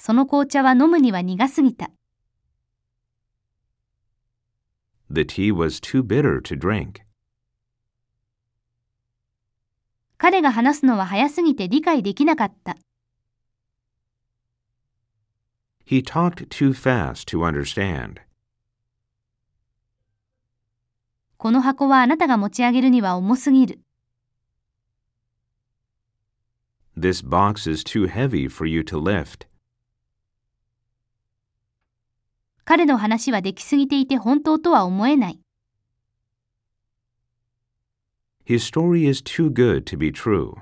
その紅茶は飲むには苦すぎた。 The tea was too bitter to drink. 彼が話すのは早すぎて理解できなかった。 He talked too fast to understand. この箱はあなたが持ち上げるには重すぎる。 This box is too heavy for you to lift. 彼の話はできすぎていて本当とは思えない。 His story is too good to be true.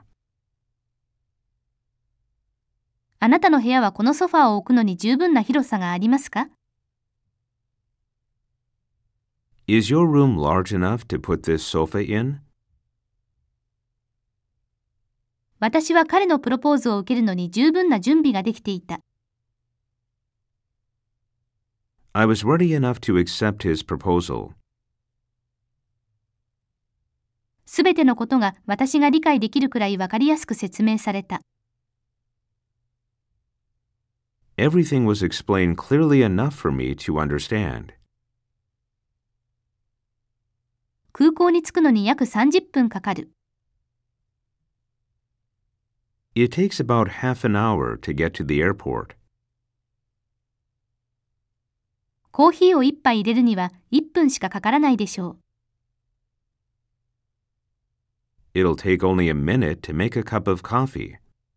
あなたの部屋はこのソファーを置くのに十分な広さがありますか？ Is your room large enough to put this sofa in? 私は彼のプロポーズを受けるのに十分な準備ができていた。 I was ready enough to accept his proposal. すべてのことが私が理解できるくらいわかりやすく説明された。 Everything was explained clearly enough for me to understand. 空港に着くのに約30分かかる。 It takes about half an hour to get to the airport. コーヒーを一杯入れるには1分しかかからないでしょう。 It'll take only a minute to make a cup of coffee.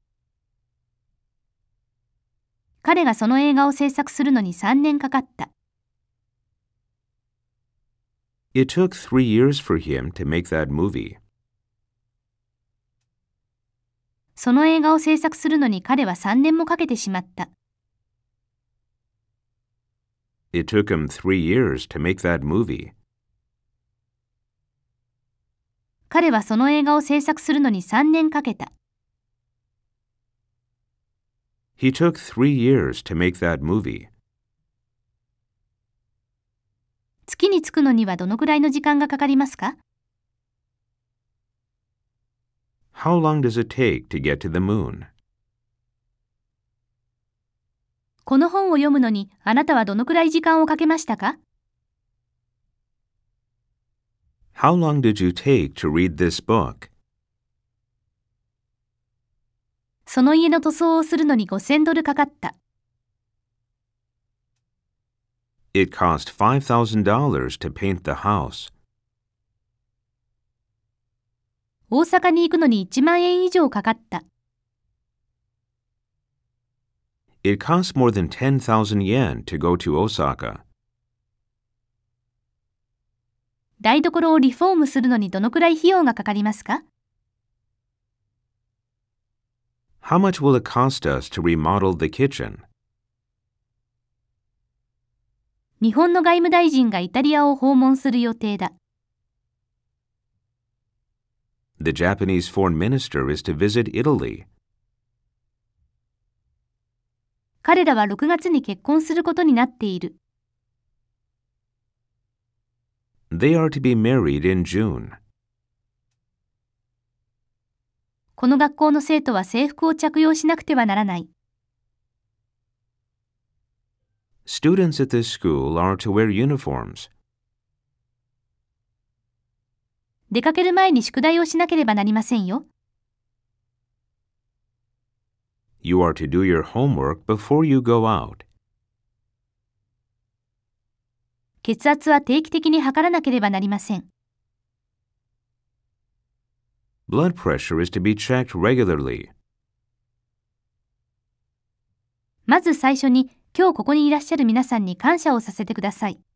彼がその映画を制作するのに3年かかった。 It took 3 years for him to make that movie. その映画を制作するのに彼は3年もかけてしまった。 It took him 3 years to make that movie. 彼はその映画を制作するのに3年かけた。 He took 3 years to make that movie. 月に着くのにはどのくらいの時間がかかりますか？ How long does it take to get to the moon? この本を読むのにあなたはどのくらい時間をかけましたか？ How long did you take to read this book? その家の塗装をするのに$5,000かかった。 It cost $5,000 to paint the house. 大阪に行くのに1万円以上かかった。 It cost more than 10,000 yen to go to Osaka. 台所をリフォームするのにどのくらい費用がかかりますか？ How much will it cost us to remodel the kitchen? 日本の外務大臣がイタリアを訪問する予定だ。 The Japanese foreign minister is to visit Italy. 彼らは6月に結婚することになっている。 They are to be married in June. この学校の生徒は制服を着用しなくてはならない。 Students at this school are to wear uniforms. 出かける前に宿題をしなければなりませんよ。 You are to do your homework before you go out. 血圧は定期的に測らなければなりません。 Blood pressure is to be checked regularly. まず最初に今日ここにいらっしゃる皆さんに感謝をさせてください。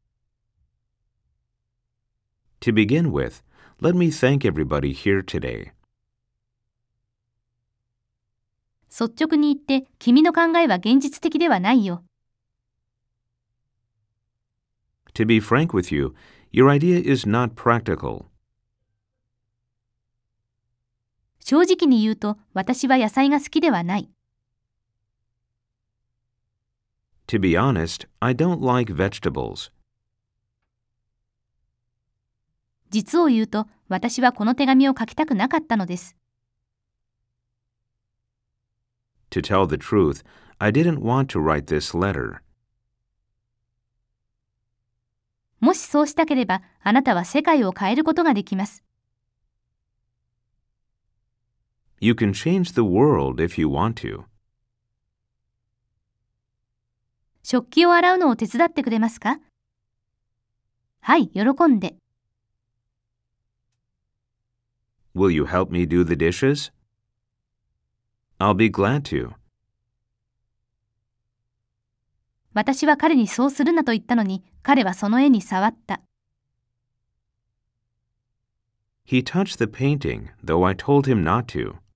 To begin with, let me thank everybody here today. 率直に言って君の考えは現実的ではないよ。 To be frank with you, your idea is not practical. 正直に言うと私は野菜が好きではない。 To be honest, I don't like vegetables. 実を言うと私はこの手紙を書きたくなかったのです。 To tell the truth, I didn't want to write this letter. もしそうしたければ、あなたは世界を変えることができます。 You can change the world if you want to. 食器を洗うのを手伝ってくれますか？はい、喜んで。 Will you help me do the dishes? I'll be glad to. 私は彼にそうするなと言ったのに、彼はその絵に触った。 He touched the painting, though I told him not to.